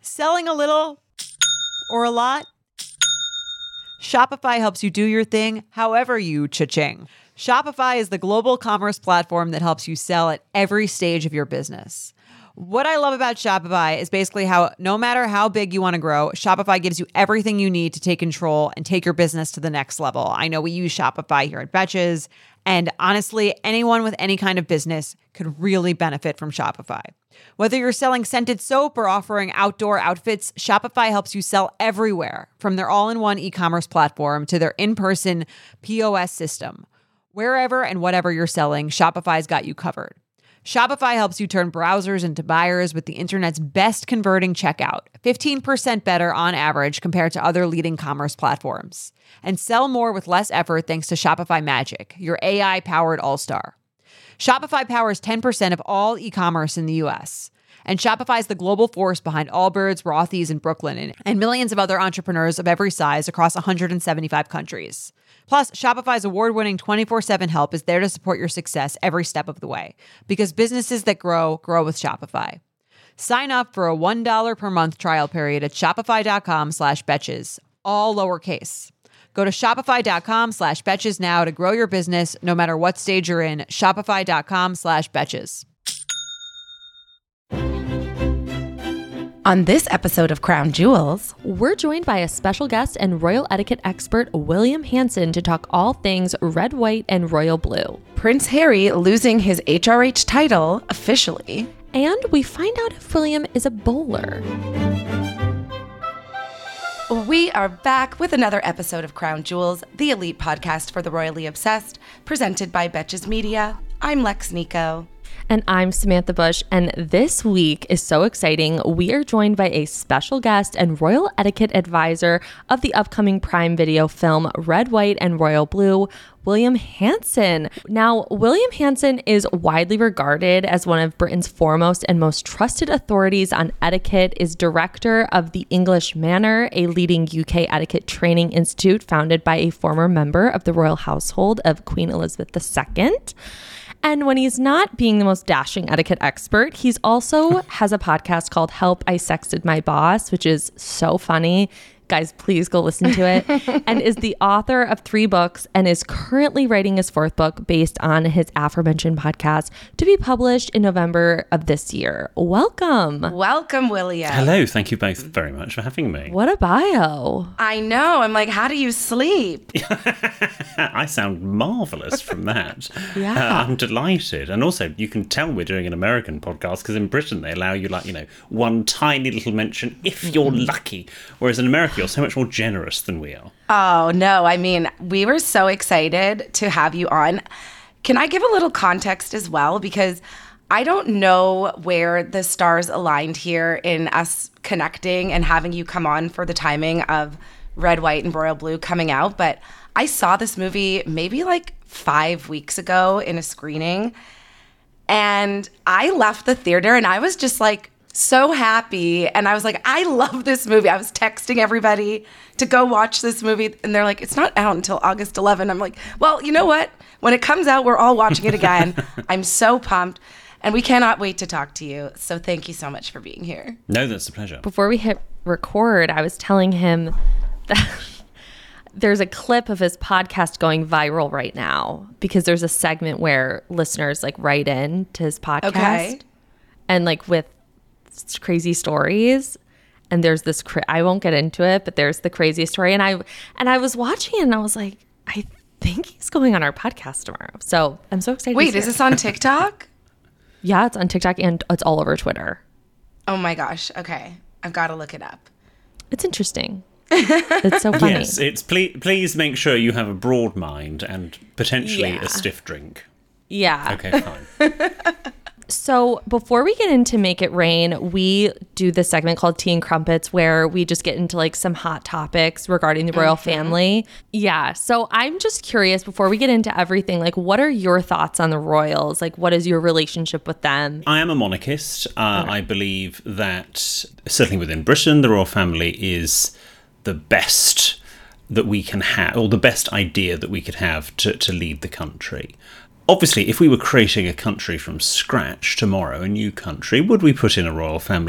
Selling a little or a lot? Shopify helps you do your thing however you cha-ching. Shopify is the global commerce platform that helps you sell at every stage of your business. What I love about Shopify is basically how no matter how big you want to grow, Shopify gives you everything you need to take control and take your business to the next level. I know we use Shopify here at Betches, and honestly, anyone with any kind of business could really benefit from Shopify. Whether you're selling scented soap or offering outdoor outfits, Shopify helps you sell everywhere, from their all-in-one e-commerce platform to their in-person POS system. Wherever and whatever you're selling, Shopify's got you covered. Shopify helps you turn browsers into buyers with the internet's best converting checkout, 15% better on average compared to other leading commerce platforms. And sell more with less effort thanks to Shopify Magic, your AI-powered all-star. Shopify powers 10% of all e-commerce in the U.S., and Shopify is the global force behind Allbirds, Rothy's, and Brooklinen, and millions of other entrepreneurs of every size across 175 countries. Plus, Shopify's award-winning 24/7 help is there to support your success every step of the way, because businesses that grow, grow with Shopify. Sign up for a $1 per month trial period at shopify.com/betches, all lowercase. Go to shopify.com/betches now to grow your business no matter what stage you're in. Shopify.com/betches. On this episode of Crown Jewels, we're joined by a special guest and royal etiquette expert, William Hanson, to talk all things red, white, and royal blue. Prince Harry losing his HRH title officially. And we find out if William is a bowler. We are back with another episode of Crown Jewels, the elite podcast for the royally obsessed, presented by Betches Media. I'm Lex Nico. And I'm Samantha Bush, and this week is so exciting. We are joined by a special guest and royal etiquette advisor of the upcoming Prime Video film Red, White, and Royal Blue, William Hanson. Now, William Hanson is widely regarded as one of Britain's foremost and most trusted authorities on etiquette, is director of the English Manor, a leading UK etiquette training institute founded by a former member of the royal household of Queen Elizabeth II. And when he's not being the most dashing etiquette expert, he's also has a podcast called Help, I Sexted My Boss, which is so funny. Guys, please go listen to it. And is the author of 3 books and is currently writing his 4th book based on his aforementioned podcast to be published in November of this year. Welcome. Welcome, William. Hello. Thank you both very much for having me. What a bio. I know. I'm like, how do you sleep? I sound marvelous from that. Yeah. I'm delighted. And also, you can tell we're doing an American podcast because in Britain, they allow you, one tiny little mention if you're lucky. Whereas in America, you're so much more generous than we are. Oh, no. I mean, we were so excited to have you on. Can I give a little context as well? Because I don't know where the stars aligned here in us connecting and having you come on for the timing of Red, White, and Royal Blue coming out. But I saw this movie maybe 5 weeks ago in a screening. And I left the theater and I was just so happy. And I was like, I love this movie. I was texting everybody to go watch this movie. And they're like, it's not out until August 11. I'm like, well, you know what? When it comes out, we're all watching it again. I'm so pumped. And we cannot wait to talk to you. So thank you so much for being here. No, that's a pleasure. Before we hit record, I was telling him that there's a clip of his podcast going viral right now because there's a segment where listeners write in to his podcast. Okay. And with crazy stories, and there's this I won't get into it, but there's the craziest story, and I was watching it and I was like, I think he's going on our podcast tomorrow, so I'm so excited. Wait, is this on TikTok? Yeah, it's on TikTok and it's all over Twitter. Oh my gosh. Okay, I've got to look it up. It's interesting. It's so funny. Yes, it's please make sure you have a broad mind and potentially a stiff drink. Yeah. Okay, fine. So before we get into Make It Rain, we do this segment called Tea and Crumpets where we just get into some hot topics regarding the royal family. Yeah. So I'm just curious, before we get into everything, what are your thoughts on the royals? What is your relationship with them? I am a monarchist. I believe that certainly within Britain, the royal family is the best that we can have, or the best idea that we could have to lead the country. Obviously, if we were creating a country from scratch tomorrow, a new country, would we put in a royal family?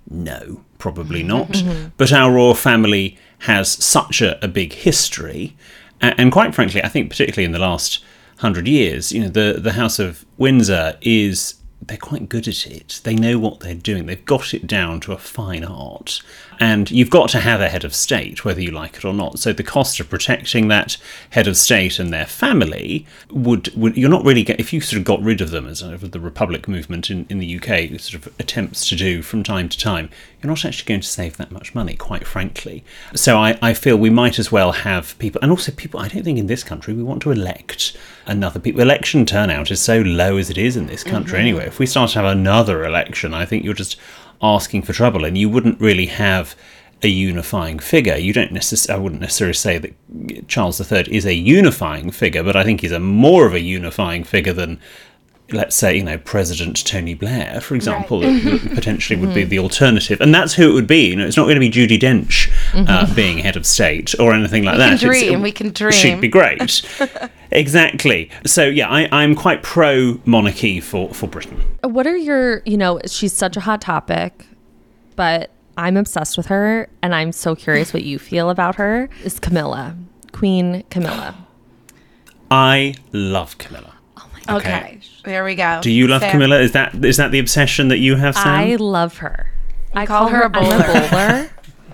No, probably not. But our royal family has such a big history. And quite frankly, I think particularly in the last 100 years, the House of Windsor they're quite good at it. They know what they're doing. They've got it down to a fine art. And you've got to have a head of state, whether you like it or not. So the cost of protecting that head of state and their family would you're not really if you sort of got rid of them, as the Republic movement in the UK sort of attempts to do from time to time, you're not actually going to save that much money, quite frankly. So I feel we might as well have people, and also people, I don't think in this country we want to elect another people. Election turnout is so low as it is in this country anyway. If we start to have another election, I think you're just asking for trouble, and you wouldn't really have a unifying figure. I wouldn't necessarily say that Charles III is a unifying figure, but I think he's more of a unifying figure than, let's say, President Tony Blair, for example, that potentially would be the alternative. And that's who it would be. It's not going to be Judi Dench being head of state or anything like that. We can dream. She'd be great. Exactly. So, yeah, I'm quite pro-monarchy for Britain. What are your, she's such a hot topic, but I'm obsessed with her, and I'm so curious what you feel about her, is Camilla, Queen Camilla. I love Camilla. Okay, there we go. Do you love Camilla? Is that the obsession that you have, Sam? I love her. I call her a bowler. I'm a bowler.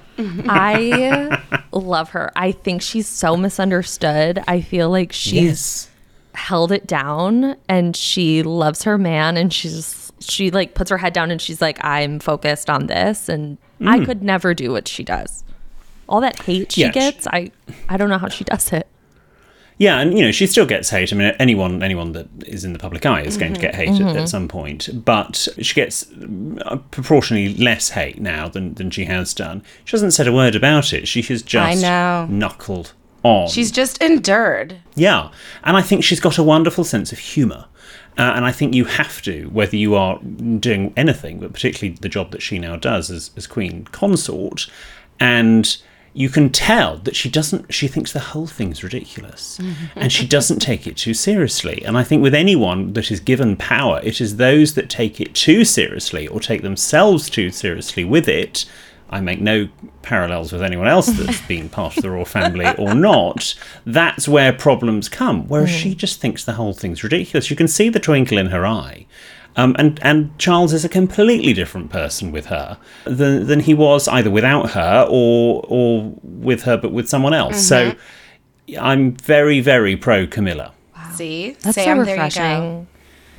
I love her. I think she's so misunderstood. I feel like she's held it down, and she loves her man, and she like puts her head down and she's like, I'm focused on this, and I could never do what she does. All that hate she gets, I don't know how she does it. Yeah, and she still gets hate. I mean, anyone that is in the public eye is going to get hate at some point. But she gets proportionally less hate now than she has done. She hasn't said a word about it. She has just knuckled on. She's just endured. Yeah, and I think she's got a wonderful sense of humour. And I think you have to, whether you are doing anything, but particularly the job that she now does as Queen Consort, and you can tell that she thinks the whole thing's ridiculous, and she doesn't take it too seriously. And I think with anyone that is given power, it is those that take it too seriously or take themselves too seriously with it. I make no parallels with anyone else that's been part of the royal family or not. That's where problems come, whereas she just thinks the whole thing's ridiculous. You can see the twinkle in her eye. And Charles is a completely different person with her than he was either without her or with her, but with someone else. So I'm very, very pro Camilla. Wow. See, that's Sam, so refreshing.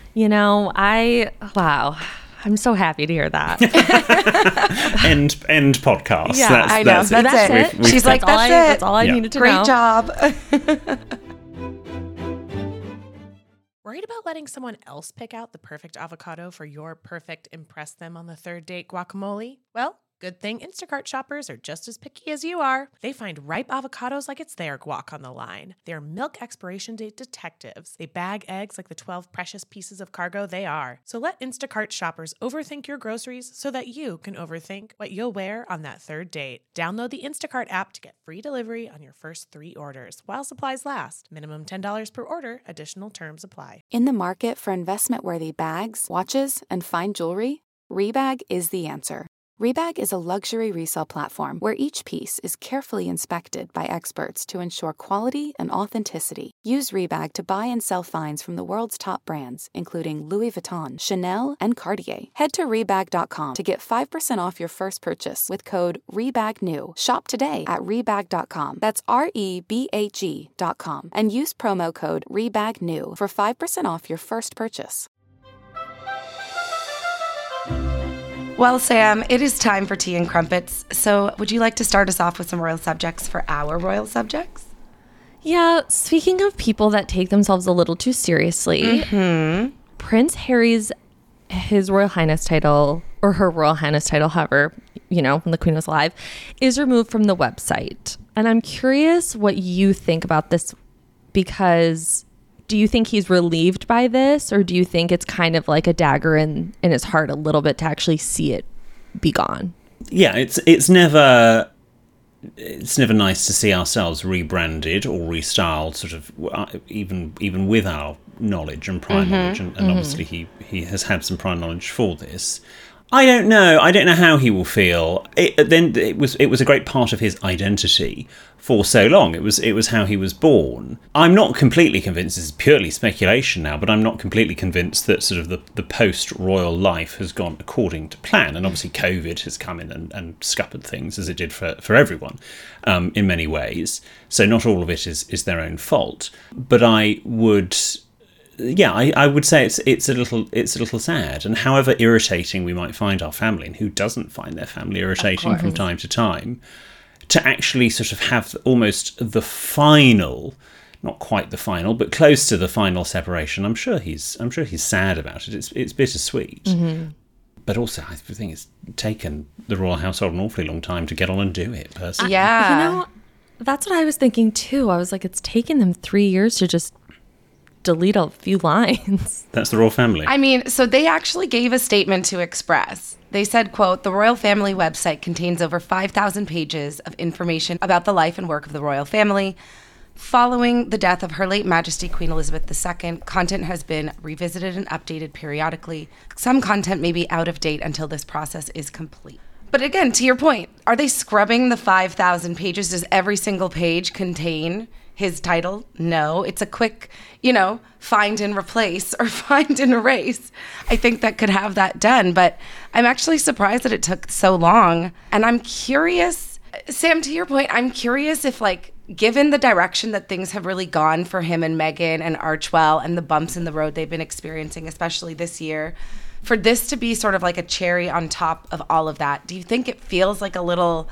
Wow. I'm so happy to hear that. End podcast. Yeah, I know. That's it. She's like, that's it. That's all I needed to know. Great job. Worried about letting someone else pick out the perfect avocado for your perfect impress them on the third date guacamole? Well, good thing Instacart shoppers are just as picky as you are. They find ripe avocados like it's their guac on the line. They're milk expiration date detectives. They bag eggs like the 12 precious pieces of cargo they are. So let Instacart shoppers overthink your groceries so that you can overthink what you'll wear on that third date. Download the Instacart app to get free delivery on your first 3 orders while supplies last. Minimum $10 per order. Additional terms apply. In the market for investment-worthy bags, watches, and fine jewelry, Rebag is the answer. Rebag is a luxury resale platform where each piece is carefully inspected by experts to ensure quality and authenticity. Use Rebag to buy and sell finds from the world's top brands, including Louis Vuitton, Chanel, and Cartier. Head to Rebag.com to get 5% off your first purchase with code REBAGNEW. Shop today at Rebag.com. That's REBAG.com. And use promo code REBAGNEW for 5% off your first purchase. Well, Sam, it is time for tea and crumpets. So would you like to start us off with some royal subjects for our royal subjects? Yeah, speaking of people that take themselves a little too seriously, Prince Harry's, his Royal Highness title, or her Royal Highness title, however, when the Queen was alive, is removed from the website. And I'm curious what you think about this, because do you think he's relieved by this, or do you think it's kind of like a dagger in his heart a little bit to actually see it be gone? Yeah, it's never nice to see ourselves rebranded or restyled, sort of even with our knowledge and prior knowledge, and obviously he has had some prior knowledge for this. I don't know. I don't know how he will feel. It was a great part of his identity for so long. It was how he was born. I'm not completely convinced. This is purely speculation now, but I'm not completely convinced that sort of the post-royal life has gone according to plan. And obviously, COVID has come in and scuppered things, as it did for everyone in many ways. So not all of it is their own fault. But I would say it's a little sad, and however irritating we might find our family, and who doesn't find their family irritating from time to time, to actually sort of have almost the final, not quite the final, but close to the final separation. I'm sure he's sad about it. It's bittersweet, but also I think it's taken the royal household an awfully long time to get on and do it. Personally, Yeah. That's what I was thinking too. I was like, it's taken them 3 years to just delete a few lines. That's the royal family. I mean, so they actually gave a statement to Express. They said, quote, "The royal family website contains over 5,000 pages of information about the life and work of the royal family. Following the death of Her late Majesty Queen Elizabeth II, content has been revisited and updated periodically. Some content may be out of date until this process is complete." But again, to your point, are they scrubbing the 5,000 pages? Does every single page contain his title? No. It's a quick, find and replace or find and erase. I think that could have that done, but I'm actually surprised that it took so long. And I'm curious, Sam, to your point, I'm curious if, given the direction that things have really gone for him and Meghan and Archewell and the bumps in the road they've been experiencing, especially this year, for this to be sort of like a cherry on top of all of that, do you think it feels like a little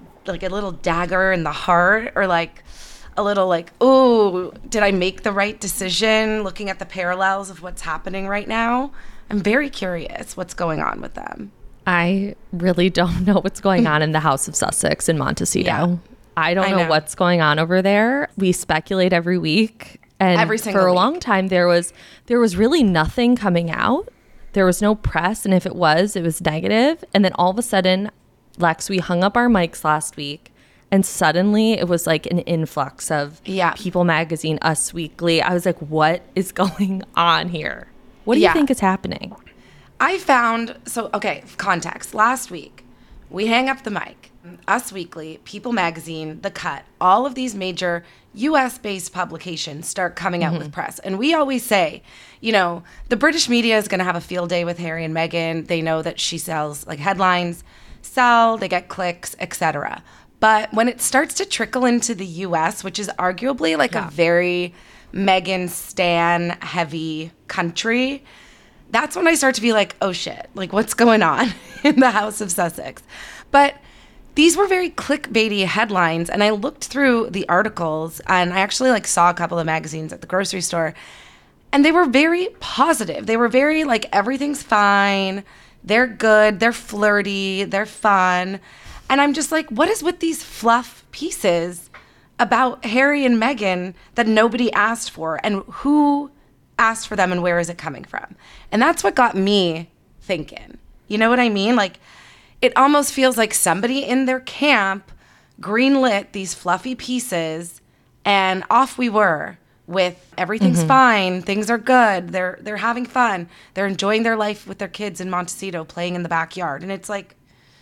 dagger in the heart, or a little oh, did I make the right decision looking at the parallels of what's happening right now? I'm very curious what's going on with them. I really don't know what's going on in the House of Sussex in Montecito. Yeah. I don't know what's going on over there. We speculate every week. And Every single for a week. long time, there was really nothing coming out. There was no press. And if it was negative. And then all of a sudden, Lex, we hung up our mics last week. And suddenly it was like an influx of People Magazine, Us Weekly. I was like, what is going on here? What do you think is happening? I found, context. Last week, we hang up the mic. Us Weekly, People Magazine, The Cut, all of these major US-based publications start coming out with press. And we always say, the British media is going to have a field day with Harry and Meghan. They know that she sells, headlines sell, they get clicks, etc. But when it starts to trickle into the US, which is arguably a very Meghan Stan heavy country, that's when I start to be like, oh shit, what's going on in the House of Sussex? But these were very clickbaity headlines, and I looked through the articles, and I actually saw a couple of magazines at the grocery store, and they were very positive. They were very everything's fine, they're good, they're flirty, they're fun. And I'm just like, what is with these fluff pieces about Harry and Meghan that nobody asked for, and who asked for them, and where is it coming from? And that's what got me thinking. You know what I mean? It almost feels like somebody in their camp greenlit these fluffy pieces, and off we were with everything's fine, things are good, they're having fun, they're enjoying their life with their kids in Montecito, playing in the backyard. And it's like,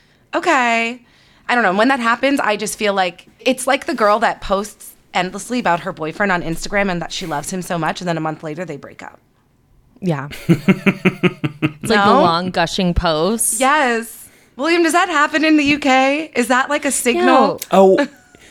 okay, I don't know. When that happens, I just feel like it's like the girl that posts endlessly about her boyfriend on Instagram and that she loves him so much, and then a month later they break up. Yeah. It's like the long gushing posts. Yes. William, does that happen in the UK? Is that a signal? Oh,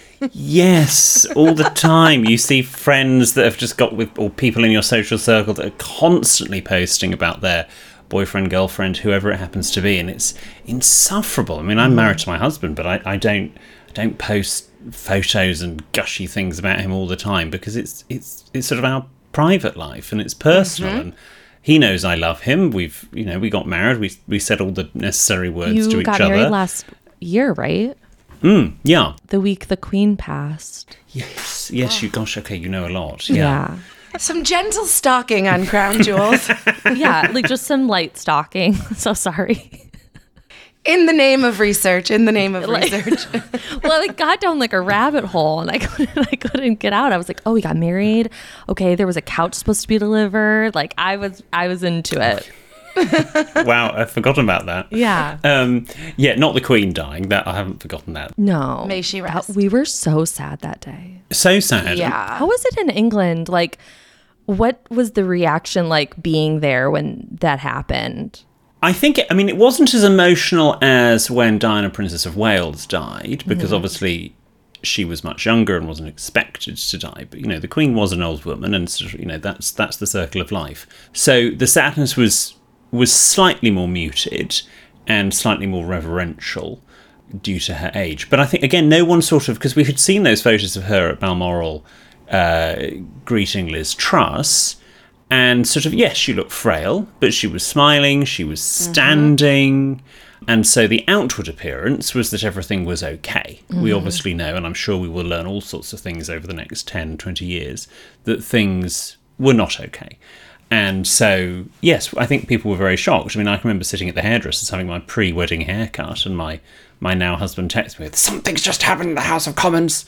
yes, all the time. You see friends that have just got with, or people in your social circle that are constantly posting about their boyfriend, girlfriend, whoever it happens to be, and it's insufferable. I mean, I'm married to my husband, but I don't post photos and gushy things about him all the time, because it's sort of our private life, and it's personal, and he knows I love him. We got married. We said all the necessary words to each other. You got married last year, right? Yeah. The week the Queen passed. Yes. You. Gosh. Okay. You know a lot. Yeah. Some gentle stalking on Crown Jewels. Yeah, just some light stalking. So sorry. In the name of research. Research. Well, I got down a rabbit hole, and I couldn't get out. I was like, oh, we got married. Okay, there was a couch supposed to be delivered. I was into it. Wow, I've forgotten about that. Yeah. Yeah, not the Queen dying. That I haven't forgotten that. No. May she rest. We were so sad that day. So sad. Yeah. How was it in England? Like, what was the reaction like being there when that happened? I think, it wasn't as emotional as when Diana, Princess of Wales, died, because obviously she was much younger and wasn't expected to die. But, the Queen was an old woman, and sort of, that's the circle of life. So the sadness was slightly more muted and slightly more reverential due to her age. But I think, again, no one sort of, because we had seen those photos of her at Balmoral greeting Liz Truss, and sort of, yes, she looked frail, but she was smiling, she was standing. And so the outward appearance was that everything was okay. We obviously know, and I'm sure we will learn all sorts of things over the next 10, 20 years, that things were not okay. And so, yes, I think people were very shocked. I can remember sitting at the hairdresser's having my pre-wedding haircut, and my now husband texted me with, "Something's just happened in the House of Commons."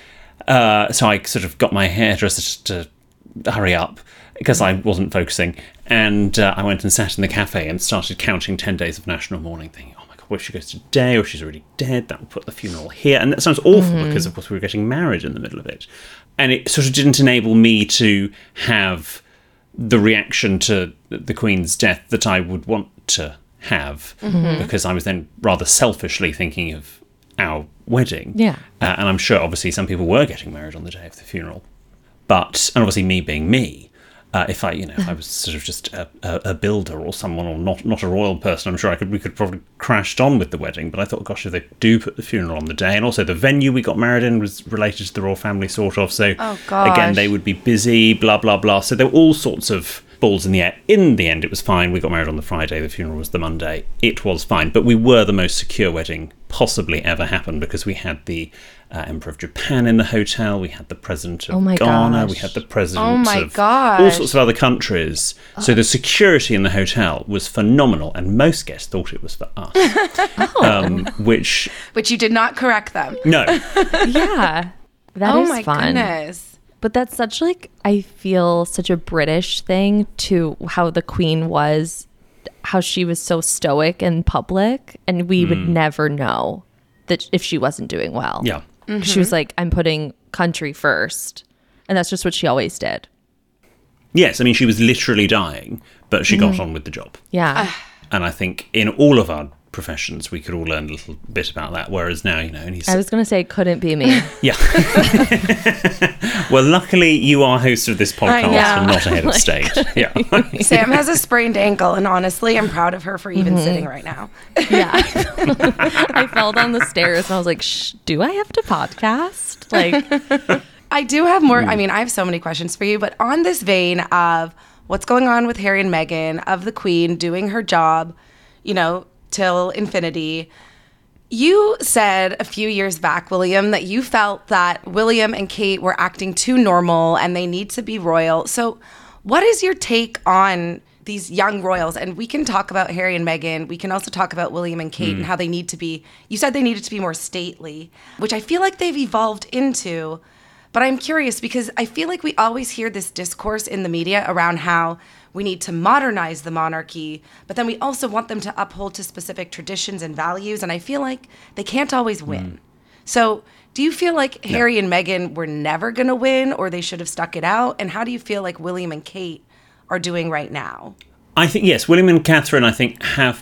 So I sort of got my hairdresser to hurry up, because I wasn't focusing, and I went and sat in the cafe and started counting 10 days of national mourning, thinking, oh my God, well, if she goes today or she's already dead, that will put the funeral here. And that sounds awful because, of course, we were getting married in the middle of it. And it sort of didn't enable me to have the reaction to the Queen's death that I would want to have, because I was then rather selfishly thinking of our wedding. Yeah. And I'm sure, obviously, some people were getting married on the day of the funeral. But, and obviously me being me, if I was sort of just a builder or someone, or not a royal person, I'm sure we could probably crashed on with the wedding. But I thought, gosh, if they do put the funeral on the day, and also the venue we got married in was related to the royal family, sort of. So again, they would be busy, blah blah blah. So there were all sorts of balls in the air. In the end, it was fine. We got married on the Friday. The funeral was the Monday. It was fine. But we were the most secure wedding possibly ever happened, because we had the Emperor of Japan in the hotel, we had the President of Ghana, we had the President of all sorts of other countries. So the security in the hotel was phenomenal, and most guests thought it was for us. Which you did not correct them. No. Yeah. That is my fun. Goodness. But that's such I feel such a British thing to how the Queen was, how she was so stoic in public, and we would never know that if she wasn't doing well. Yeah. She was like, I'm putting country first. And that's just what she always did. Yes, she was literally dying, but she got on with the job. Yeah. And I think in all of our professions, we could all learn a little bit about that. Whereas now, I was going to say, it couldn't be me. Yeah. Well, luckily, you are host of this podcast and not a head of state. Yeah. Sam has a sprained ankle, and honestly, I'm proud of her for even sitting right now. Yeah. I fell down the stairs and I was like, do I have to podcast? I do have more. I have so many questions for you, but on this vein of what's going on with Harry and Meghan, of the Queen doing her job, till infinity. You said a few years back, William, that you felt that William and Kate were acting too normal and they need to be royal. So what is your take on these young royals? And we can talk about Harry and Meghan. We can also talk about William and Kate and how they need to be, you said they needed to be more stately, which I feel like they've evolved into. But I'm curious because I feel like we always hear this discourse in the media around how we need to modernize the monarchy, but then we also want them to uphold to specific traditions and values, and I feel like they can't always win. So do you feel like Harry and Meghan were never going to win, or they should have stuck it out? And how do you feel like William and Kate are doing right now? I think, yes, William and Catherine, I think, have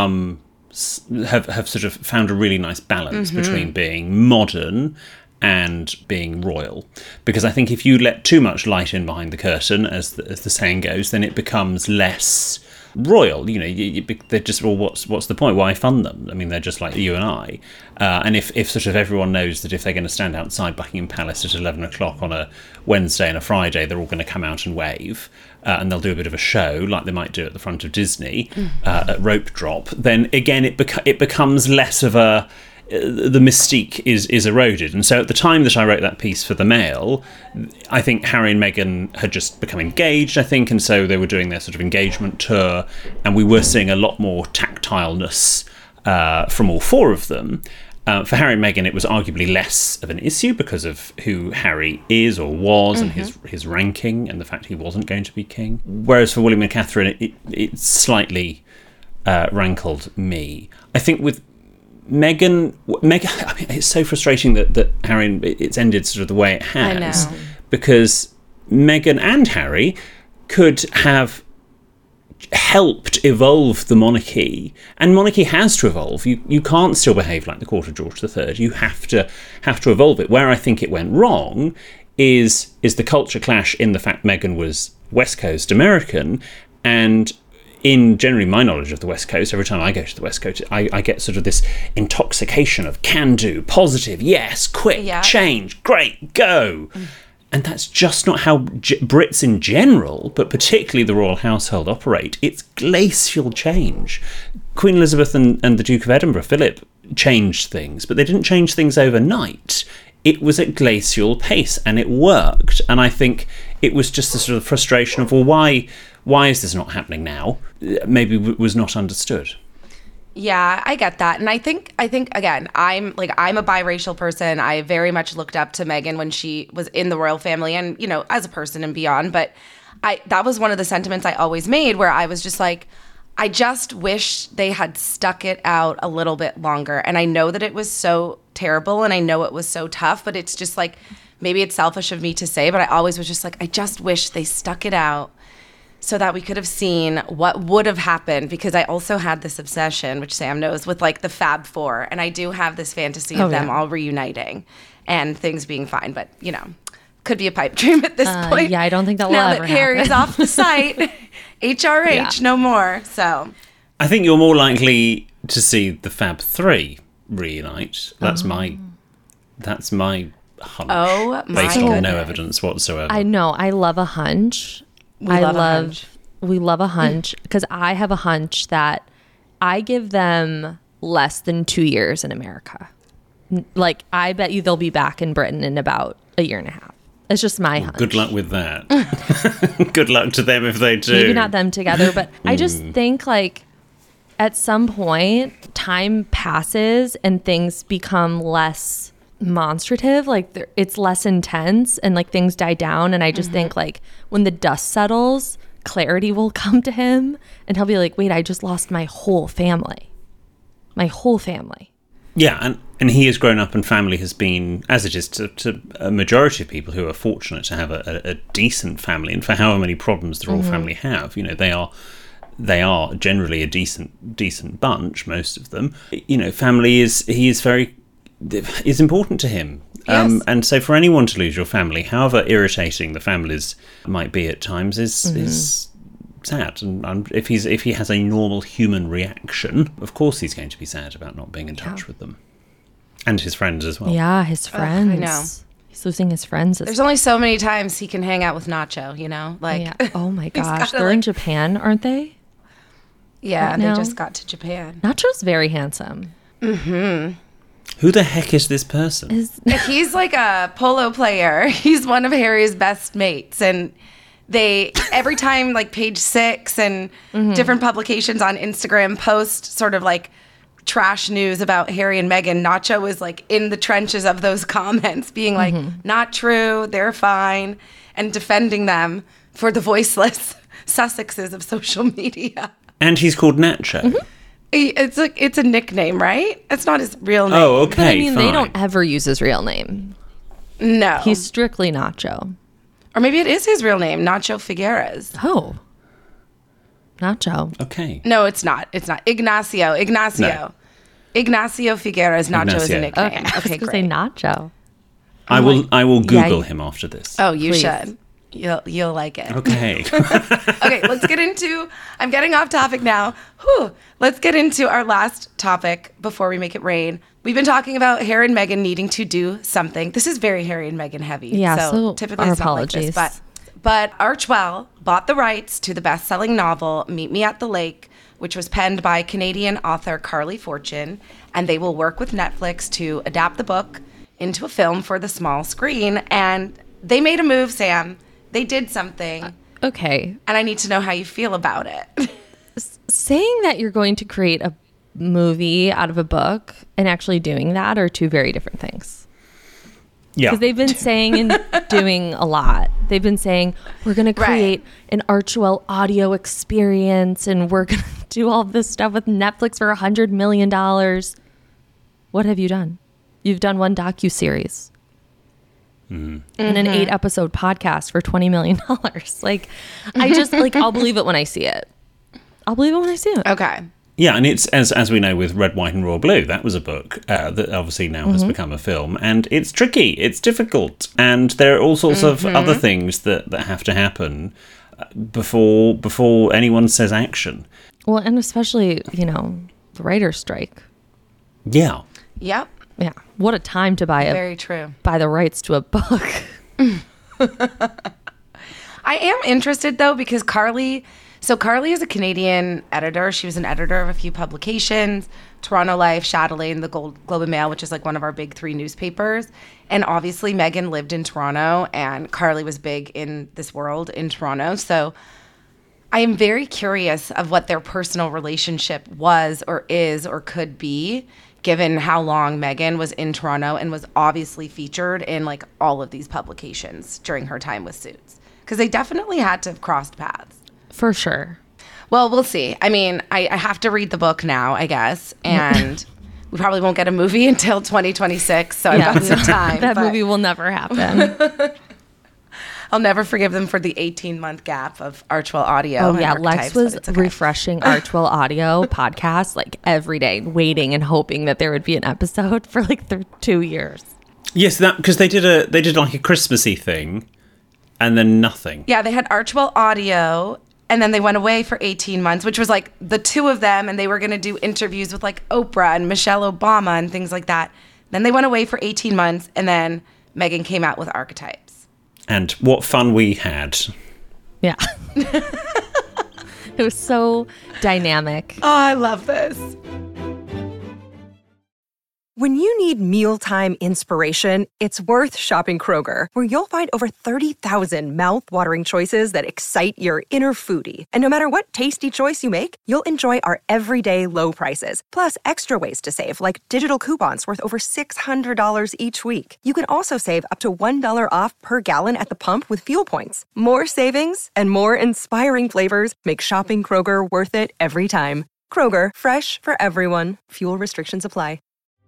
sort of found a really nice balance between being modern and being royal, because I think if you let too much light in behind the curtain, as the saying goes, then it becomes less royal. They're just, well, what's the point? Why fund them? They're just like you and I. And if sort of everyone knows that if they're going to stand outside Buckingham Palace at 11 o'clock on a Wednesday and a Friday, they're all going to come out and wave, and they'll do a bit of a show like they might do at the front of Disney at rope drop, then again it becomes less of a the mystique is eroded. And so at the time that I wrote that piece for the Mail, I think Harry and Meghan had just become engaged, I think, and so they were doing their sort of engagement tour, and we were seeing a lot more tactileness from all four of them. For Harry and Meghan, it was arguably less of an issue because of who Harry is or was and his ranking and the fact he wasn't going to be king. Whereas for William and Catherine, it slightly rankled me. I think with Meghan, I mean, it's so frustrating that Harry, it's ended sort of the way it has. I know. Because Meghan and Harry could have helped evolve the monarchy, and monarchy has to evolve. You can't still behave like the court of George III. You have to evolve it. Where I think it went wrong is the culture clash in the fact Meghan was West Coast American, and in generally my knowledge of the West Coast, every time I go to the West Coast, I get sort of this intoxication of can-do, positive, yes, quick, change, great, go. And that's just not how Brits in general, but particularly the royal household, operate. It's glacial change. Queen Elizabeth and the Duke of Edinburgh, Philip, changed things, but they didn't change things overnight. It was at glacial pace, and it worked. And I think it was just a sort of frustration of, well, why is this not happening now? Maybe it was not understood. Yeah, I get that. And I think again, I'm a biracial person. I very much looked up to Meghan when she was in the royal family and, you know, as a person and beyond. But that was one of the sentiments I always made, where I was just like, I just wish they had stuck it out a little bit longer. And I know that it was so terrible and I know it was so tough, but it's just like, maybe it's selfish of me to say, but I always was just like, I just wish they stuck it out so that we could have seen what would have happened, because I also had this obsession, which Sam knows, with like the Fab Four. And I do have this fantasy of them all reuniting and things being fine. But, you know, could be a pipe dream at this point. Yeah, I don't think that will now ever that Harry's happen. off the site, HRH, no more. So I think you're more likely to see the Fab Three reunite. That's my hunch. Oh, my based on no goodness. evidence whatsoever. I know. I love a hunch. We love a hunch. We love a hunch, because I have a hunch that I give them less than 2 years in America. Like, I bet you they'll be back in Britain in about a year and a half. It's just my hunch. Good luck with that. Good luck to them if they do. Maybe not them together, but I just think, like, at some point, time passes and things become less monstrative. Like, it's less intense and, like, things die down. And I just think, like, when the dust settles, clarity will come to him and he'll be like, wait, I just lost my whole family. My whole family. Yeah, and he has grown up, and family has been, as it is to a majority of people who are fortunate to have a decent family, and for however many problems the royal family have, you know, they are generally a decent bunch, most of them. You know, family is important to him. Yes. And so for anyone to lose your family, however irritating the families might be at times, is sad. And if he has a normal human reaction, of course he's going to be sad about not being in touch with them. And his friends as well. Yeah, his friends. I know. He's losing his friends. There's only so many times he can hang out with Nacho, you know? Like, Yeah. Oh my he's gosh. gotta, They're in like- Japan, aren't they? Yeah, Right they now. just got to Japan. Nacho's very handsome. Who the heck is this person? He's like a polo player. He's one of Harry's best mates. And they, every time like Page Six and different publications on Instagram post sort of like trash news about Harry and Meghan, Nacho was like in the trenches of those comments being like, not true, they're fine, and defending them for the voiceless Sussexes of social media. And he's called Nacho. It's a nickname, right? It's not his real name. Oh, okay, But I mean, fine. they don't ever use his real name. No. He's strictly Nacho. Or maybe it is his real name, Nacho Figueres. Oh. Nacho. Okay. No, it's not. It's not. Ignacio. No. Ignacio Figueres. Nacho is a Ignacio. nickname. Okay, I was Okay, gonna say great. Nacho. I will Google Yeah. him after this. Oh, you Please. should. You'll like it. Okay. Okay, let's get into, I'm getting off topic now. Whew. Let's get into our last topic before we make it rain. We've been talking about Harry and Meghan needing to do something. This is very Harry and Meghan heavy. Yeah, so typically our it's not like this, apologies. but Archwell bought the rights to the best-selling novel Meet Me at the Lake, which was penned by Canadian author Carly Fortune, and they will work with Netflix to adapt the book into a film for the small screen. And they made a move, Sam. They did something, Okay. and I need to know how you feel about it. Saying that you're going to create a movie out of a book and actually doing that are two very different things. Yeah. Because they've been saying and doing a lot. They've been saying, we're going to create an Archewell audio experience and we're going to do all this stuff with Netflix for $100 million. What have you done? You've done one docuseries and an 8-episode podcast for $20 million. Like, I just, like, I'll believe it when I see it. Okay. Yeah, and it's as we know with Red, White, and Royal Blue, that was a book that obviously now has become a film, and it's tricky, it's difficult, and there are all sorts of other things that have to happen before anyone says action. Well, and especially, you know, the writer's strike. Yeah. Yep. Yeah. What a time to buy Very true. buy the rights to a book. I am interested though because Carly is a Canadian editor. She was an editor of a few publications, Toronto Life, Chatelaine, the Globe and Mail, which is like one of our big 3 newspapers. And obviously Megan lived in Toronto and Carly was big in this world in Toronto. So I am very curious of what their personal relationship was or is or could be, given how long Megan was in Toronto and was obviously featured in like all of these publications during her time with Suits. Because they definitely had to have crossed paths. For sure. Well, we'll see. I mean, I have to read the book now, I guess. And we probably won't get a movie until 2026. So I've got some time. That movie will never happen. I'll never forgive them for the 18-month gap of Archewell Audio. Oh, yeah. and Lex Archetypes, was but it's okay. refreshing Archewell Audio podcast like every day, waiting and hoping that there would be an episode for like 2 years. Yes, that because they did like a Christmassy thing, and then nothing. Yeah, they had Archewell Audio, and then they went away for 18 months, which was like the 2 of them, and they were going to do interviews with like Oprah and Michelle Obama and things like that. Then they went away for 18 months, and then Megan came out with Archetypes. And what fun we had. Yeah. It was so dynamic. Oh, I love this. When you need mealtime inspiration, it's worth shopping Kroger, where you'll find over 30,000 mouth-watering choices that excite your inner foodie. And no matter what tasty choice you make, you'll enjoy our everyday low prices, plus extra ways to save, like digital coupons worth over $600 each week. You can also save up to $1 off per gallon at the pump with fuel points. More savings and more inspiring flavors make shopping Kroger worth it every time. Kroger, fresh for everyone. Fuel restrictions apply.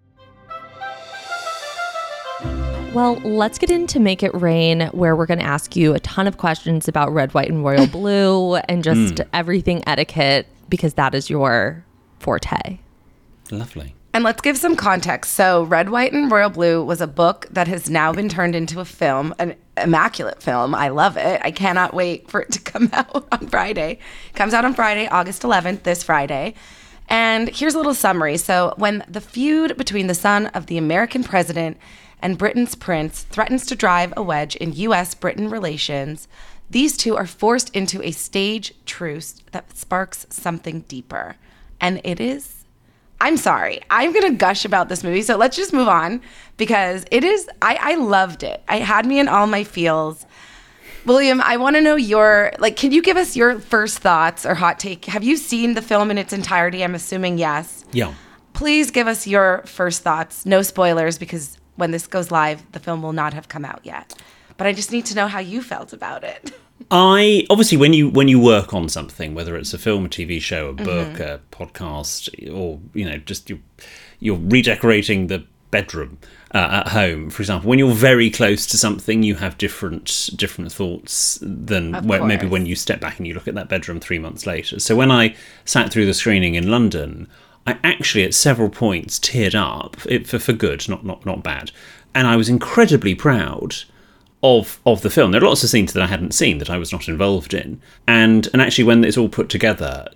Well, let's get into Make It Rain, where we're going to ask you a ton of questions about Red, White, and Royal Blue and just everything etiquette, because that is your forte. Lovely. And let's give some context. So Red, White, and Royal Blue was a book that has now been turned into a film, an immaculate film. I love it. I cannot wait for it to come out on Friday. It comes out on Friday, August 11th, this Friday. And here's a little summary. So when the feud between the son of the American president and Britain's prince threatens to drive a wedge in U.S.-Britain relations, these two are forced into a stage truce that sparks something deeper. And it is, I'm sorry, I'm going to gush about this movie, so let's just move on, because it is, I loved it. It had me in all my feels. William, I want to know can you give us your first thoughts or hot take? Have you seen the film in its entirety? I'm assuming yes. Yeah. Please give us your first thoughts. No spoilers, because when this goes live, the film will not have come out yet. But I just need to know how you felt about it. Obviously when you work on something, whether it's a film, a TV show, a book, a podcast, or just you're redecorating the bedroom at home, for example, when you're very close to something, you have different thoughts than maybe when you step back and you look at that bedroom 3 months later. So when I sat through the screening in London, I actually at several points teared up for good, not bad, and I was incredibly proud of the film. There are lots of scenes that I hadn't seen, that I was not involved in, and actually when it's all put together,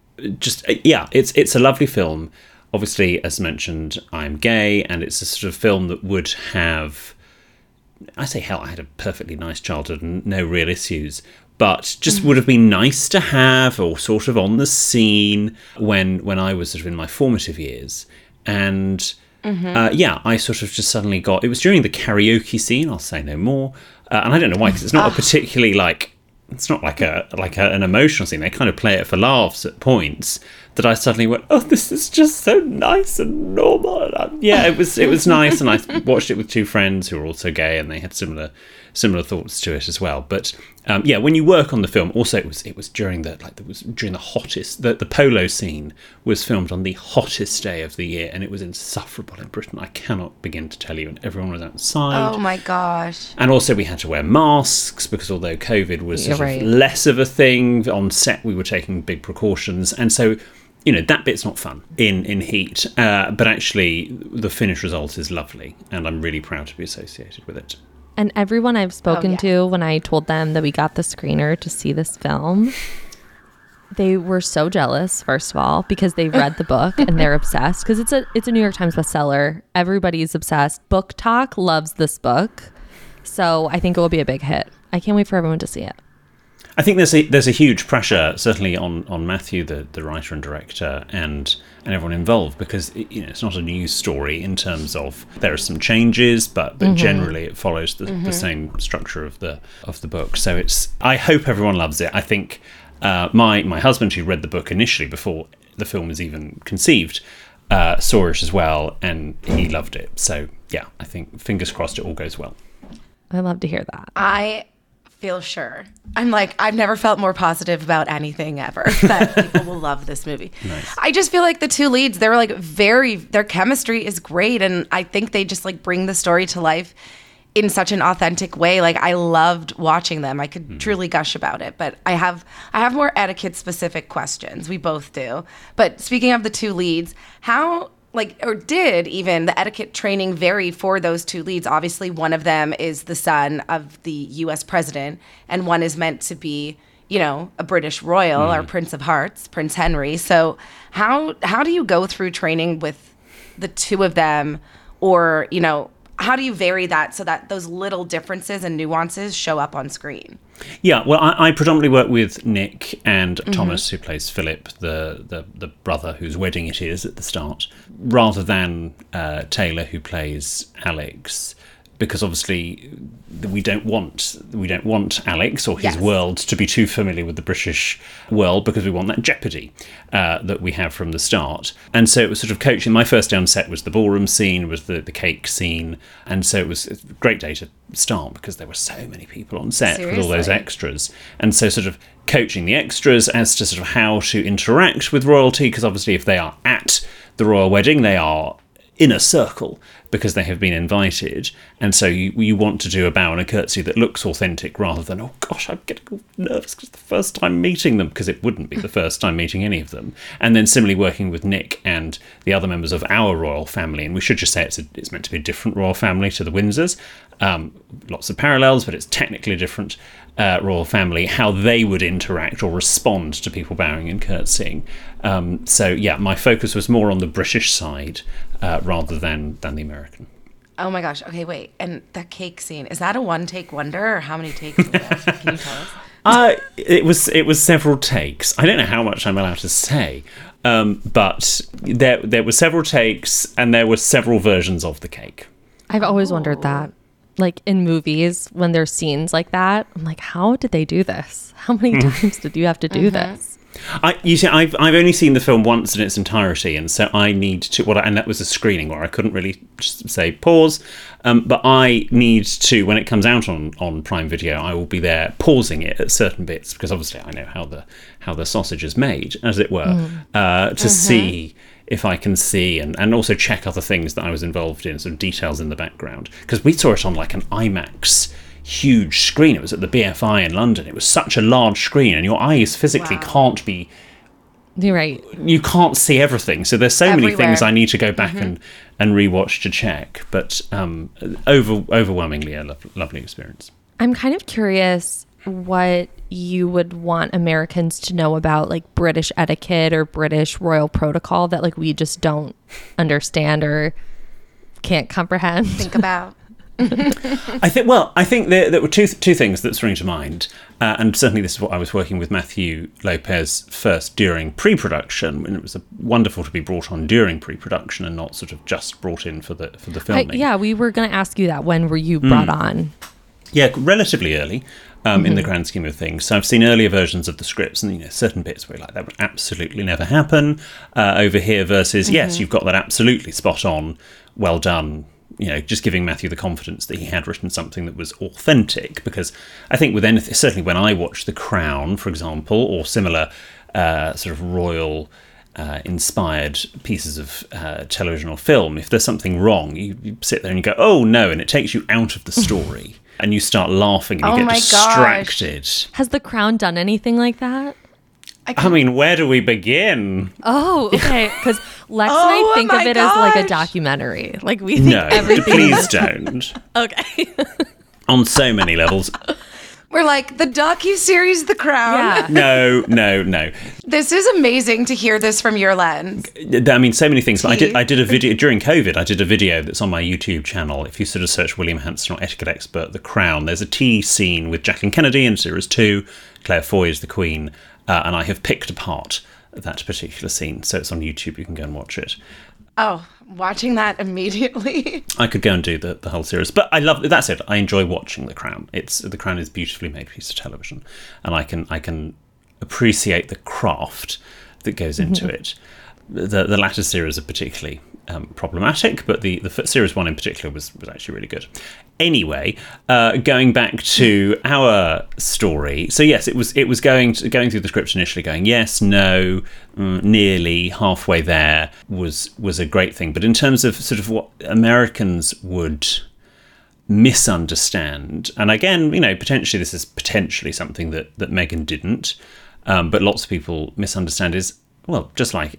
it's a lovely film. Obviously, as mentioned, I'm gay, and it's a sort of film that would have, I had a perfectly nice childhood and no real issues, but just would have been nice to have, or sort of on the scene when I was sort of in my formative years. And I sort of just suddenly it was during the karaoke scene, I'll say no more, and I don't know why, because it's not a particularly it's not like an emotional scene. They kind of play it for laughs at points, that I suddenly went, oh, this is just so nice and normal. And it was nice, and I watched it with two friends who were also gay, and they had similar thoughts to it as well. But when you work on the film, also it was during the hottest. The polo scene was filmed on the hottest day of the year, and it was insufferable in Britain. I cannot begin to tell you, and everyone was outside. Oh my gosh! And also we had to wear masks because although COVID was sort of less of a thing on set, we were taking big precautions, and so. That bit's not fun in heat, but actually the finished result is lovely, and I'm really proud to be associated with it. And everyone I've spoken to, when I told them that we got the screener to see this film, they were so jealous, first of all, because they've read the book and they're obsessed, because it's a New York Times bestseller. Everybody's obsessed. Book Talk loves this book, so I think it will be a big hit. I can't wait for everyone to see it. I think there's a huge pressure, certainly on Matthew, the writer and director, and everyone involved, because it's not a news story in terms of there are some changes, but generally it follows the same structure of the book. So I hope everyone loves it. I think my husband, who read the book initially before the film was even conceived, saw it as well, and he loved it. So yeah, I think fingers crossed it all goes well. I love to hear that. I feel sure. I'm like, I've never felt more positive about anything ever, that people will love this movie. Nice. I just feel like the two leads, they're like their chemistry is great, and I think they just like bring the story to life in such an authentic way. Like, I loved watching them. I could truly gush about it, but I have more etiquette specific questions. We both do. But speaking of the two leads, how did even the etiquette training vary for those two leads? Obviously, one of them is the son of the U.S. president, and one is meant to be, a British royal or Prince of Hearts, Prince Henry. So how do you go through training with the two of them, or, how do you vary that so that those little differences and nuances show up on screen? Yeah, well, I predominantly work with Nick and Thomas, who plays Philip, the brother whose wedding it is at the start, rather than Taylor, who plays Alex, because obviously we don't want Alex or his world to be too familiar with the British world, because we want that jeopardy that we have from the start. And so it was sort of coaching. My first day on set was the ballroom scene, was the cake scene, and so it was a great day to start because there were so many people on set with all those extras, and so sort of coaching the extras as to sort of how to interact with royalty, because obviously if they are at the royal wedding, they are in a circle because they have been invited, and so you want to do a bow and a curtsy that looks authentic, rather than, oh gosh, I'm getting nervous because it's the first time meeting them, because it wouldn't be the first time meeting any of them. And then similarly working with Nick and the other members of our royal family, and we should just say it's meant to be a different royal family to the Windsors, lots of parallels, but it's technically a different royal family, how they would interact or respond to people bowing and curtsying. So yeah, my focus was more on the British side rather than the American. Oh my gosh. Okay, wait. And that cake scene, is that a one-take wonder, or how many takes was that? Can you tell us? It was several takes. I don't know how much I'm allowed to say, but there were several takes, and there were several versions of the cake. I've always wondered that. Like in movies, when there's scenes like that, I'm like, how did they do this? How many times did you have to do this? You see, I've only seen the film once in its entirety, and so I need to. And that was a screening where I couldn't really just say pause. But I need to, when it comes out on Prime Video, I will be there pausing it at certain bits, because obviously I know how the sausage is made, as it were, to see if I can see and also check other things that I was involved in, sort of details in the background, because we saw it on like an IMAX huge screen. It was at the BFI in London. It was such a large screen, and your eyes physically can't be. You're right. You can't see everything. So there's so many things I need to go back and rewatch to check. But overwhelmingly a lovely experience. I'm kind of curious what you would want Americans to know about like British etiquette or British royal protocol that like we just don't understand or can't comprehend. Think about. I think there were two things that spring to mind, and certainly this is what I was working with Matthew Lopez first during pre-production, and it was wonderful to be brought on during pre-production and not sort of just brought in for the filming. We were going to ask you that. When were you brought on? Yeah, relatively early. in the grand scheme of things. So I've seen earlier versions of the scripts, and certain bits where that would absolutely never happen over here. Versus, yes, you've got that absolutely spot on, well done. Just giving Matthew the confidence that he had written something that was authentic. Because I think with anything, certainly when I watch The Crown, for example, or similar sort of royal inspired pieces of television or film, if there's something wrong, you sit there and you go, oh no, and it takes you out of the story and you start laughing and you get distracted. Gosh. Has The Crown done anything like that? I mean, where do we begin? Oh, okay. Because Lex and I think of it as like a documentary. Like we think everything. Please don't. Okay. On so many levels. We're like, the docuseries The Crown. Yeah. No. This is amazing to hear this from your lens. I mean, so many things. But I did a video during COVID. I did a video that's on my YouTube channel. If you sort of search William Hanson or Etiquette Expert, The Crown, there's a tea scene with Jacqueline Kennedy in Series 2. Claire Foy is the Queen. And I have picked apart that particular scene. So it's on YouTube. You can go and watch it. Oh, watching that immediately. I could go and do the whole series, but I love. That's it. I enjoy watching The Crown. The Crown is a beautifully made piece of television, and I can appreciate the craft that goes into it. The latter series are particularly problematic, but the series 1 in particular was actually really good. Anyway, going back to our story, so yes, it was going through the script initially, going yes, no, nearly halfway there was a great thing. But in terms of sort of what Americans would misunderstand, and again, potentially this is potentially something that Meghan didn't, but lots of people misunderstand is, well, just like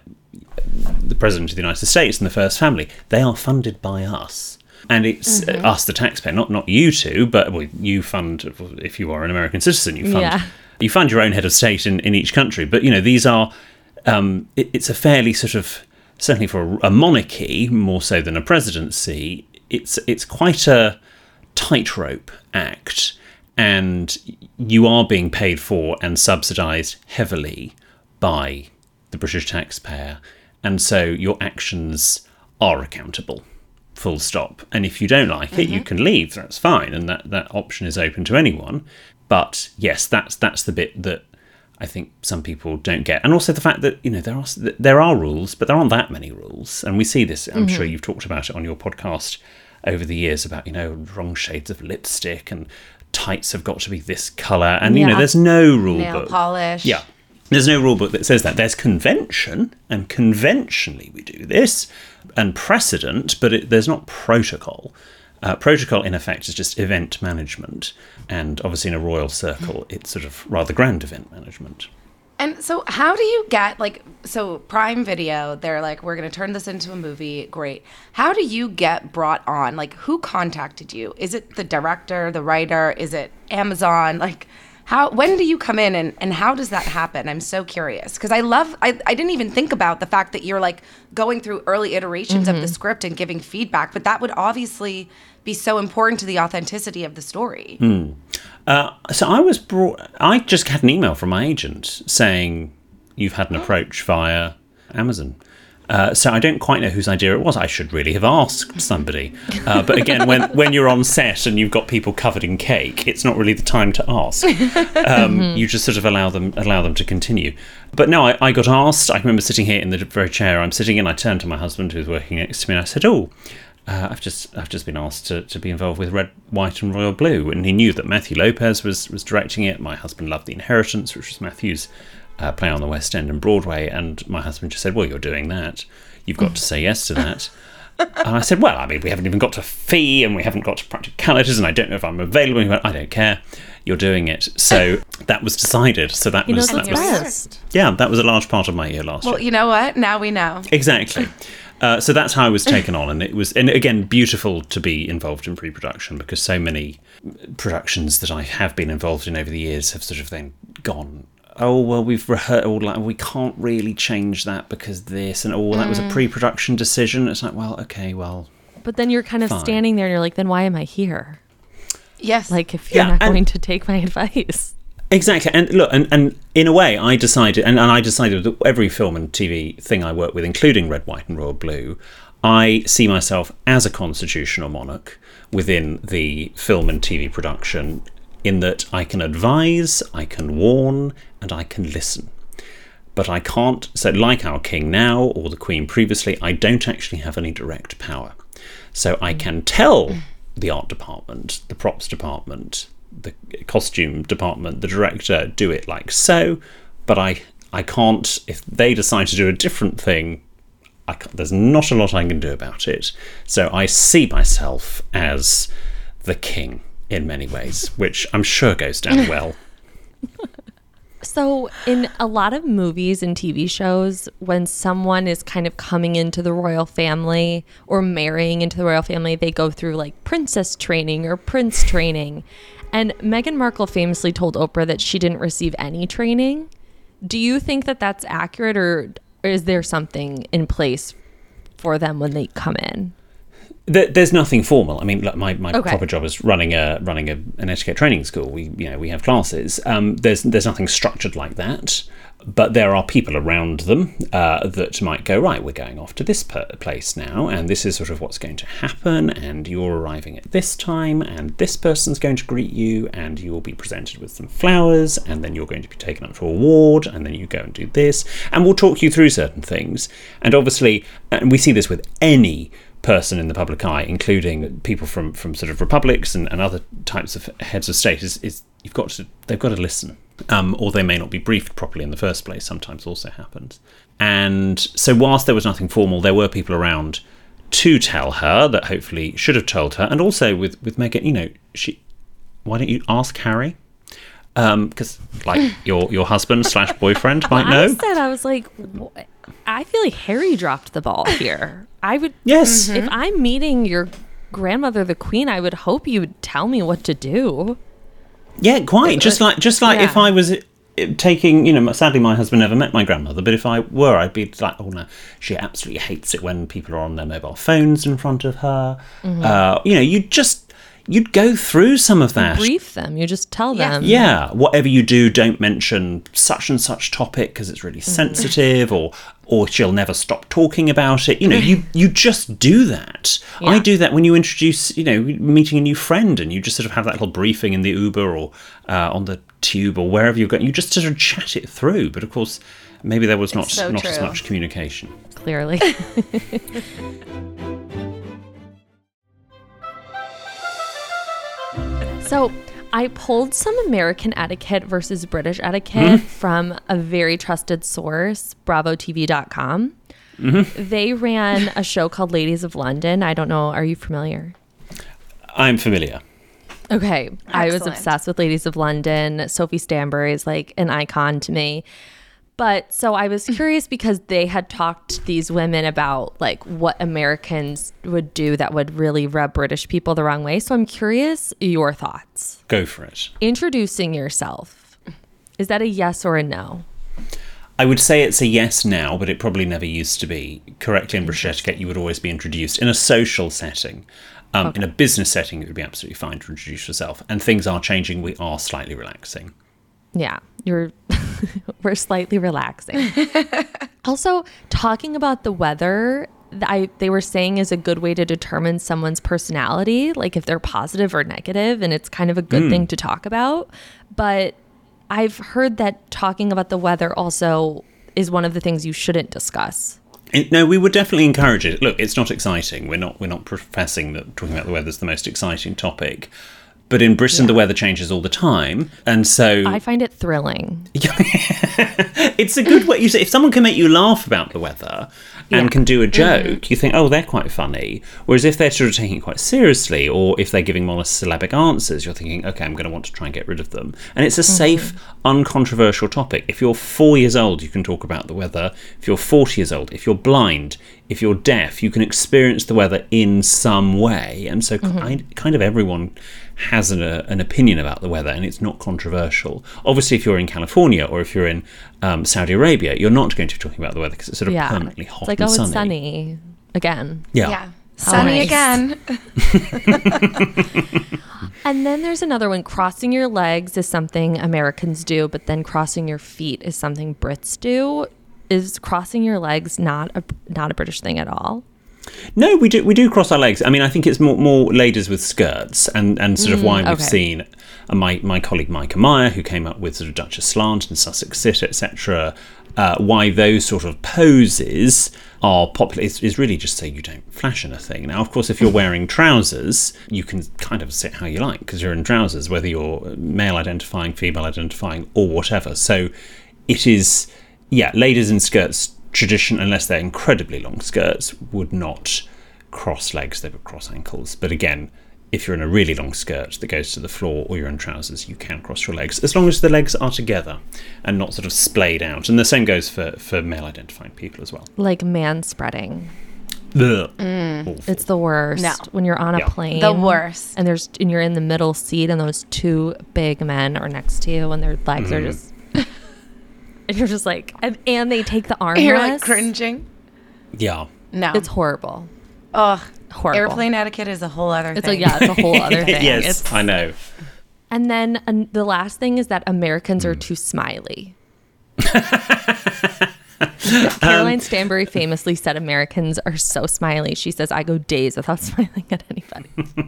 the President of the United States and the First Family, they are funded by us. And it's us, the taxpayer, not you two, but you fund, if you are an American citizen, you fund your own head of state in each country. But, these are, it's a fairly sort of, certainly for a monarchy, more so than a presidency, it's quite a tightrope act. And you are being paid for and subsidised heavily by the British taxpayer. And so your actions are accountable. Full stop. And if you don't like it, you can leave. That's fine, and that option is open to anyone. But yes, that's the bit that I think some people don't get, and also the fact that there are rules, but there aren't that many rules, and we see this. I'm sure you've talked about it on your podcast over the years about wrong shades of lipstick and tights have got to be this colour, and there's no rule Nail book. polish. Yeah. There's no rule book that says that. There's convention, and conventionally we do this, and precedent, but there's not protocol. Protocol, in effect, is just event management. And obviously in a royal circle, it's sort of rather grand event management. And so how do you get, so Prime Video, they're like, we're going to turn this into a movie. Great. How do you get brought on? Who contacted you? Is it the director, the writer? Is it Amazon? When do you come in and how does that happen? I'm so curious because I didn't even think about the fact that you're going through early iterations of the script and giving feedback, but that would obviously be so important to the authenticity of the story. So I just had an email from my agent saying you've had an approach via Amazon. So I don't quite know whose idea it was. I should really have asked somebody. But again, when you're on set and you've got people covered in cake, it's not really the time to ask. You just sort of allow them to continue. But no, I got asked. I remember sitting here in the very chair I'm sitting in. I turned to my husband who was working next to me and I said, I've just been asked to be involved with Red, White and Royal Blue. And he knew that Matthew Lopez was directing it. My husband loved The Inheritance, which was Matthew's play on the West End and Broadway, and my husband just said, well, you're doing that. You've got to say yes to that. And I said, well, I mean, we haven't even got to fee and we haven't got to practicalities and I don't know if I'm available. He went, I don't care. You're doing it. So that was decided. So that was that was a large part of my year last year. Well, you know what? Now we know. Exactly. So that's how I was taken on, and again, beautiful to be involved in pre-production because so many productions that I have been involved in over the years have sort of then gone, oh, well, we've rehearsed, we can't really change that because this, and that was a pre-production decision. It's like, well, okay, well. But then you're kind of standing there and you're like, then why am I here? Yes. If you're not going to take my advice. Exactly. And look, and in a way, I decided that every film and TV thing I work with, including Red, White and Royal Blue, I see myself as a constitutional monarch within the film and TV production in that I can advise, I can warn, and I can listen. But I can't, so like our king now or the queen previously, I don't actually have any direct power. So I can tell the art department, the props department, the costume department, the director, do it like so, but I can't, if they decide to do a different thing, there's not a lot I can do about it. So I see myself as the king in many ways, which I'm sure goes down well. So in a lot of movies and TV shows, when someone is kind of coming into the royal family or marrying into the royal family, they go through like princess training or prince training. And Meghan Markle famously told Oprah that she didn't receive any training. Do you think that that's accurate, or is there something in place for them when they come in? There's nothing formal. I mean, look, my proper job is running an etiquette training school. We have classes. There's nothing structured like that, but there are people around them that might go, right, we're going off to this place now, and this is sort of what's going to happen, and you're arriving at this time, and this person's going to greet you, and you will be presented with some flowers, and then you're going to be taken up to a ward, and then you go and do this, and we'll talk you through certain things. And obviously, and we see this with any person in the public eye, including people from sort of republics and other types of heads of state, is they've got to listen, or they may not be briefed properly in the first place. Sometimes also happens. And so whilst there was nothing formal, there were people around to tell her that hopefully should have told her. And also with Meghan, why don't you ask Harry? Because like your husband / boyfriend might know. I was like, I feel like Harry dropped the ball here. I would, yes. If I'm meeting your grandmother, the Queen, I would hope you would tell me what to do. Yeah, quite. Just like if I was taking, sadly my husband never met my grandmother, but if I were, I'd be like, oh no, she absolutely hates it when people are on their mobile phones in front of her. You'd go through some of that. You brief them. You just tell them. Yeah. Whatever you do, don't mention such and such topic because it's really sensitive, or she'll never stop talking about it. You just do that. Yeah. I do that when you introduce, meeting a new friend, and you just sort of have that little briefing in the Uber or on the tube or wherever you're going. You just sort of chat it through. But of course, maybe there was not as much communication. Clearly. So I pulled some American etiquette versus British etiquette from a very trusted source, BravoTV.com. They ran a show called Ladies of London. I don't know. Are you familiar? I'm familiar. Okay. Excellent. I was obsessed with Ladies of London. Sophie Stanbury is like an icon to me. But so I was curious because they had talked to these women about like what Americans would do that would really rub British people the wrong way. So I'm curious your thoughts. Go for it. Introducing yourself. Is that a yes or a no? I would say it's a yes now, but it probably never used to be. Correctly in British etiquette, you would always be introduced in a social setting. In a business setting, it would be absolutely fine to introduce yourself. And things are changing. We are slightly relaxing. Yeah, we're slightly relaxing. Also, talking about the weather, they were saying is a good way to determine someone's personality, like if they're positive or negative, and it's kind of a good thing to talk about. But I've heard that talking about the weather also is one of the things you shouldn't discuss. No, we would definitely encourage it. Look, it's not exciting. We're not professing that talking about the weather is the most exciting topic. But in Britain, the weather changes all the time. And so I find it thrilling. It's a good way. If someone can make you laugh about the weather and can do a joke, you think, oh, they're quite funny. Whereas if they're sort of taking it quite seriously, or if they're giving monosyllabic answers, you're thinking, okay, I'm going to want to try and get rid of them. And it's a safe, uncontroversial topic. If you're 4 years old, you can talk about the weather. If you're 40 years old, if you're blind, if you're deaf, you can experience the weather in some way. And so kind of everyone has an opinion about the weather, and it's not controversial. Obviously, if you're in California or if you're in Saudi Arabia, you're not going to be talking about the weather because it's sort of permanently hot and sunny. It's sunny again. Yeah. Sunny again. And then there's another one. Crossing your legs is something Americans do, but then crossing your feet is something Brits do. Is crossing your legs not a British thing at all? No, we do cross our legs. I mean, I think it's more ladies with skirts, and sort of why we've seen my colleague Micah Meyer, who came up with sort of Duchess Slant and Sussex Sit, etc. Why those sort of poses are popular is really just so you don't flash anything. Now, of course, if you're wearing trousers, you can kind of sit how you like because you're in trousers, whether you're male identifying, female identifying, or whatever. So it is, ladies in skirts, tradition, unless they're incredibly long skirts, would not cross legs, they would cross ankles. But again, if you're in a really long skirt that goes to the floor or you're in trousers, you can cross your legs, as long as the legs are together and not sort of splayed out. And the same goes for male identifying people as well. Like man spreading. Awful. It's the worst. No. When you're on a plane. The worst. And you're in the middle seat and those two big men are next to you and their legs are just... and you're just like... And they take the armrest. You're like cringing. Yeah. No. It's horrible. Ugh. Horrible. Airplane etiquette is a whole other It's thing. like, it's a whole other thing. Yes, I know. And then the last thing is that Americans are too smiley. Caroline Stanbury famously said Americans are so smiley. She says, I go days without smiling at anybody.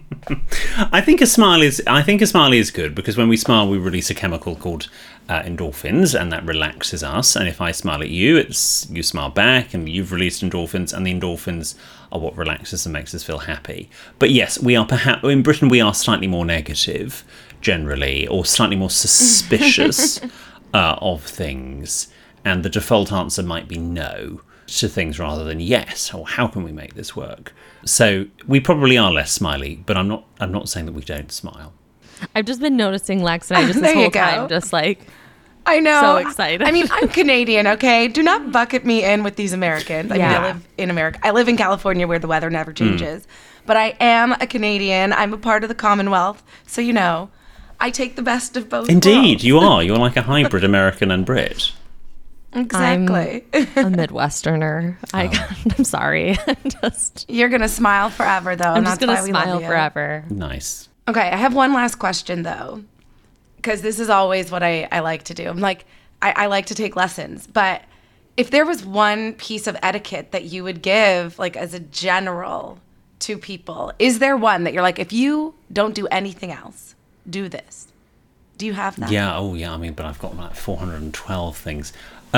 I think a smile is good because when we smile, we release a chemical called endorphins, and that relaxes us. And if I smile at you, you smile back, and you've released endorphins, and the endorphins are what relaxes and makes us feel happy. But yes, we are perhaps in Britain we are slightly more negative generally, or slightly more suspicious of things, and the default answer might be no to things rather than yes, or how can we make this work? So we probably are less smiley, but I'm not saying that we don't smile. I've just been noticing Lex and I just this There you whole go. time just like I know. so excited. I mean, I'm Canadian, okay? Do not bucket me in with these Americans. I mean, Yeah. I live in America. I live in California where the weather never changes. But I am a Canadian. I'm a part of the Commonwealth. So, I take the best of both Indeed, worlds. you are. You're like a hybrid American and Brit. Exactly. a Midwesterner. I'm sorry. You're going to smile forever, though. I'm and just that's gonna why we love smile you. forever. Nice. Okay, I have one last question, though, because this is always what I like to do. I'm like, I like to take lessons, but if there was one piece of etiquette that you would give, like as a general to people, is there one that you're like, if you don't do anything else, do this? Do you have that? Yeah. Oh, yeah. I mean, but I've got like 412 things.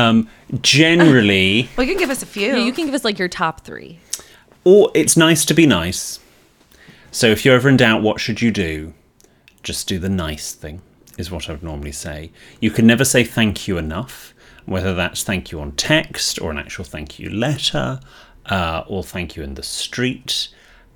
Generally, Well, you can give us a few. Yeah, you can give us like your top 3. or it's nice to be nice. So if you're ever in doubt, what should you do? Just do the nice thing, is what I would normally say. You can never say thank you enough, whether that's thank you on text or an actual thank you letter, or thank you in the street.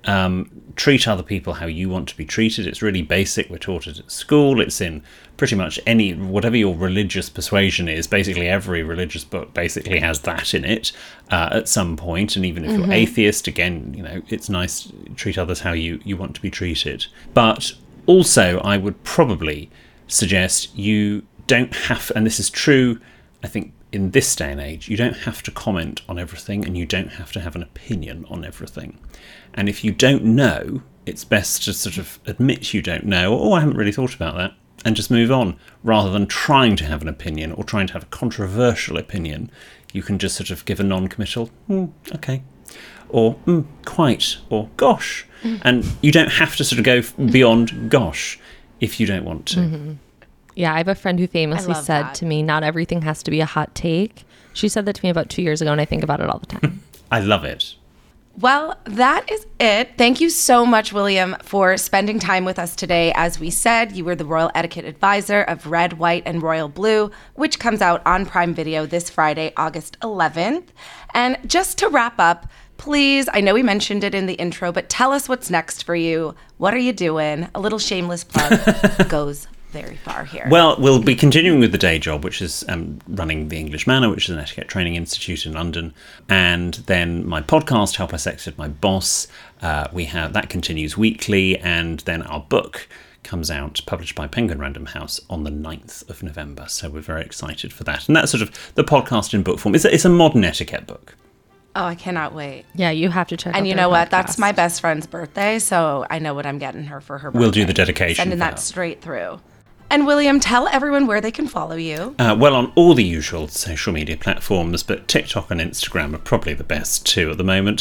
Treat other people how you want to be treated. It's really basic. We're taught it at school. It's in pretty much whatever your religious persuasion is. Basically, every religious book basically has that in it at some point. And even if you're atheist, again, it's nice to treat others how you want to be treated. But also, I would probably suggest you don't have, and this is true, I think, in this day and age, you don't have to comment on everything and you don't have to have an opinion on everything. And if you don't know, it's best to sort of admit you don't know, or I haven't really thought about that, and just move on, rather than trying to have an opinion or trying to have a controversial opinion. You can just sort of give a non-committal, okay, or quite, or gosh. And you don't have to sort of go beyond gosh if you don't want to. Mm-hmm. Yeah, I have a friend who famously love said that. to me, not everything has to be a hot take. She said that to me about 2 years ago, and I think about it all the time. I love it. Well, that is it. Thank you so much, William, for spending time with us today. As we said, you were the Royal Etiquette Advisor of Red, White, and Royal Blue, which comes out on Prime Video this Friday, August 11th. And just to wrap up, please, I know we mentioned it in the intro, but tell us what's next for you. What are you doing? A little shameless plug goes very far here. Well, we'll be continuing with the day job, which is running the English Manor, which is an etiquette training institute in London, and then my podcast, Help I Sexted My Boss. That continues weekly, and then our book comes out, published by Penguin Random House, on the 9th of November. So we're very excited for that, and that's sort of the podcast in book form. It's a modern etiquette book. Oh, I cannot wait. Yeah, you have to check out And you their know what? That's podcast. my best friend's birthday, so I know what I'm getting her for her birthday. We'll do the dedication Sending for that her. straight through. And William, tell everyone where they can follow you. Well, on all the usual social media platforms, but TikTok and Instagram are probably the best two at the moment.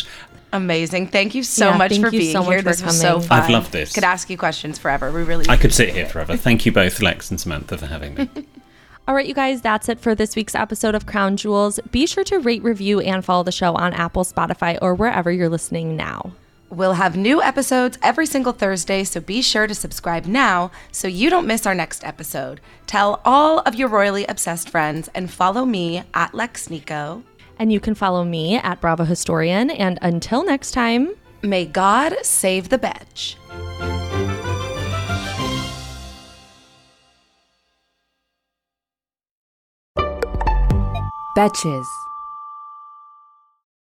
Amazing. Thank you so Yeah, much thank for you being so much here. for This was so coming. fun. I've loved this. Could ask you questions forever. We really I could sit here forever. Thank you both, Lex and Samantha, for having me. All right, you guys, that's it for this week's episode of Crown Jewels. Be sure to rate, review, and follow the show on Apple, Spotify, or wherever you're listening now. We'll have new episodes every single Thursday, so be sure to subscribe now so you don't miss our next episode. Tell all of your royally obsessed friends and follow me at Lex Nico. And you can follow me at Bravo Historian. And until next time, May God save the Betch. Betches.